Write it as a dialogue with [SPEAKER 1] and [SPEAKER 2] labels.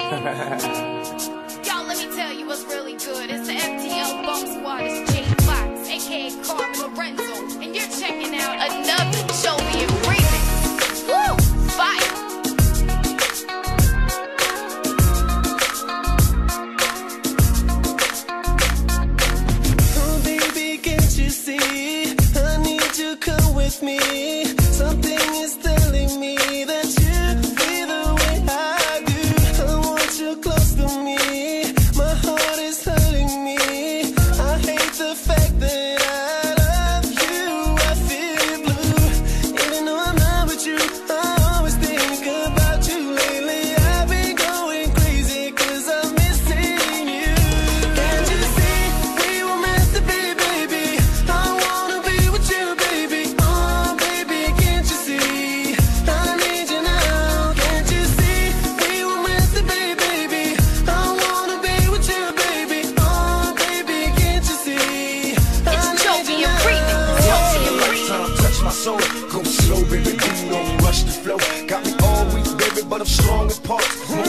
[SPEAKER 1] Y'all, let me tell you what's really good. It's the FTL Bump Squad. It's Jay Fox, aka Carmen Lorenzo, and you're checking out another Jovian remix. Woo! Fire!
[SPEAKER 2] Come with me. Something is telling me that you feel the way I do. I want you close to me. My heart is hurting me. I hate the fact that I love you. I feel blue. Even though I'm not with you, I always think about you lately. I've been going crazy 'cause I'm missing you. Can't you see we were meant to be, baby? I wanna be with you, baby. Oh, baby, can't you see? I need you now. Can't you see we were meant to be, baby? I wanna be with you, baby. Oh, baby, can't you see?
[SPEAKER 1] It's Jovian remix. Jovian remix.
[SPEAKER 3] Time touch my soul. Go slow, baby, don't rush the flow. Got me all weak, baby, but I'm strong in parts.